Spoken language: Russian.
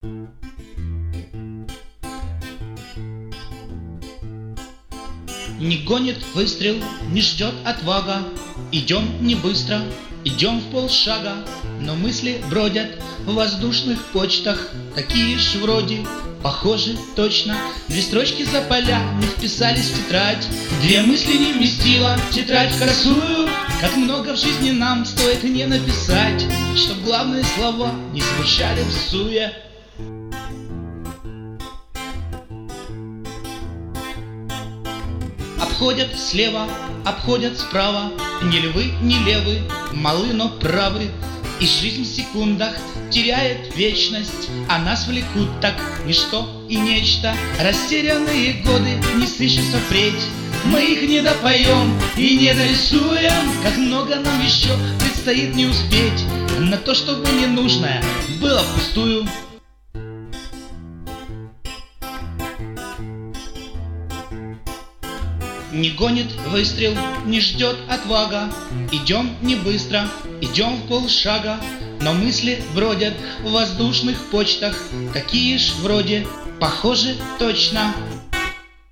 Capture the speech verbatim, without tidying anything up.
Не гонит выстрел, не ждет отвага. Идем не быстро, идем в полшага, но мысли бродят в воздушных почтах, такие ж вроде, похожи точно. Две строчки за поля не вписались в тетрадь, две мысли не вместила тетрадь красую. Как много в жизни нам стоит не написать, чтоб главные слова не звучали в суе. Обходят слева, обходят справа, ни львы, ни левы, малы, но правы. И жизнь в секундах теряет вечность, а нас влекут так ничто и нечто. Растерянные годы не сыщутся впредь, мы их не допоем и не дорисуем. Как много нам еще предстоит не успеть на то, чтобы ненужное было впустую. Не гонит выстрел, не ждет отвага. Идем не быстро, идем в полшага, но мысли бродят в воздушных почтах, такие ж вроде, похожи точно.